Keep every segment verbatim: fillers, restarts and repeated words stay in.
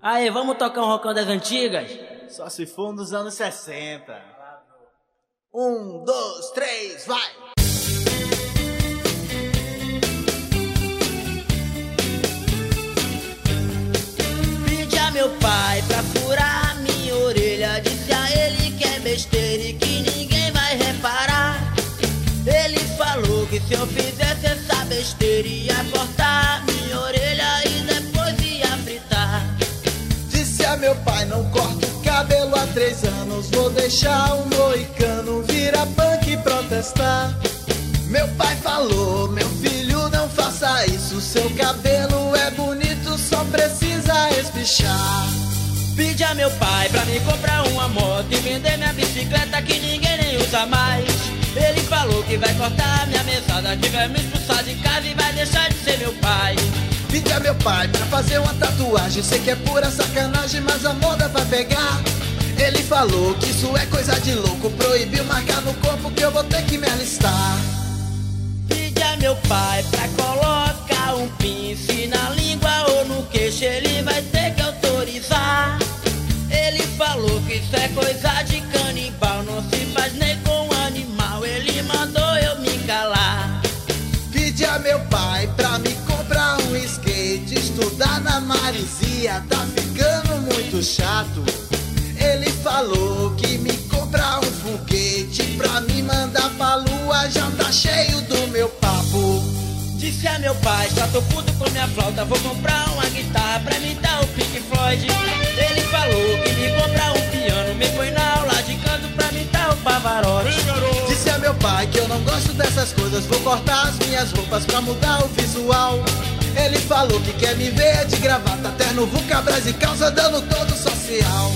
Aí, vamos tocar um rockão das antigas? Só se for nos anos sessenta. Um, dois, três, vai! Pedi a meu pai pra furar minha orelha. Disse a ele que é besteira e que ninguém vai reparar. Ele falou que se eu fizesse essa besteira ia cortar minha orelha e depois ia fritar. Disse a meu pai, não corto o cabelo há três anos, vou deixar um moicano virar punk e protestar. Meu pai falou, meu filho, não faça isso, seu cabelo é bonito, só precisa espichar. Pedi a meu pai pra me comprar uma moto e vender minha bicicleta que ninguém nem usa mais. Ele falou que vai cortar minha mesada, que vai me expulsar de casa e vai deixar de ser meu pai. Pedi a meu pai pra fazer uma tatuagem, sei que é pura sacanagem, mas a moda vai pegar. Ele falou que isso é coisa de louco, proibiu marcar no corpo que eu vou ter que me alistar. Pedi a meu pai pra colocar um pince na língua ou no queixo, ele vai ter que autorizar. Ele falou que isso é coisa de canibal, não se faz nem com animal, ele mandou eu me calar. Pedi a meu pai pra me comprar um skate, estudar na maresia tá ficando muito chato. Ele falou que me comprar um foguete pra me mandar pra lua, já tá cheio do meu papo. Disse a meu pai, já tô puto com minha flauta, vou comprar uma guitarra pra me dar o Pink Floyd. Ele falou que me comprar um piano, me põe na aula de canto pra me dar o Pavarotti. Disse a meu pai que eu não gosto dessas coisas, vou cortar as minhas roupas pra mudar o visual. Ele falou que quer me ver de gravata, terno, vulcabras e calça, dando todo social.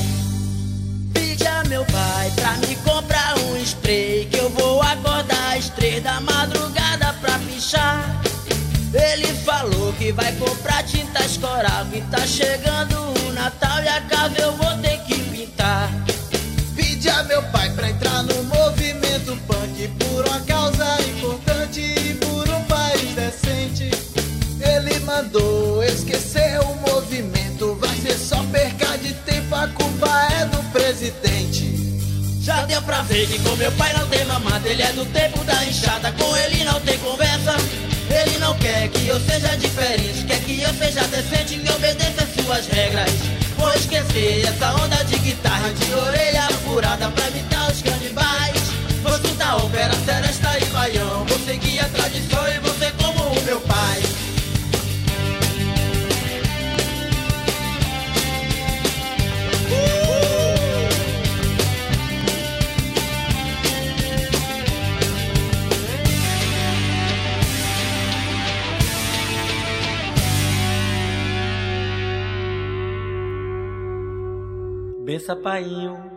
Pedi a meu pai pra me comprar um spray, que eu vou acordar às três da madrugada pra pichar. Ele falou que vai comprar tintas coral, que tá chegando o Natal e a casa eu vou ter que pintar. Pedi a meu pai pra entrar no movimento punk, por uma causa importante e por um país decente. Ele mandou esquecer o movimento, vai ser só perca de tempo, a culpa é do presidente. Já deu pra ver que com meu pai não tem mamata, ele é do tempo da enxada, com ele não tem conversa. Ele não quer que eu seja diferente, quer que eu seja decente e obedeça suas regras. Vou esquecer essa onda de guitarra, de orelha furada pra imitar os canibais. Vou estudar ópera, seresta e baião, vou seguir a tradição e vou ser como o meu pai. Bença, painho.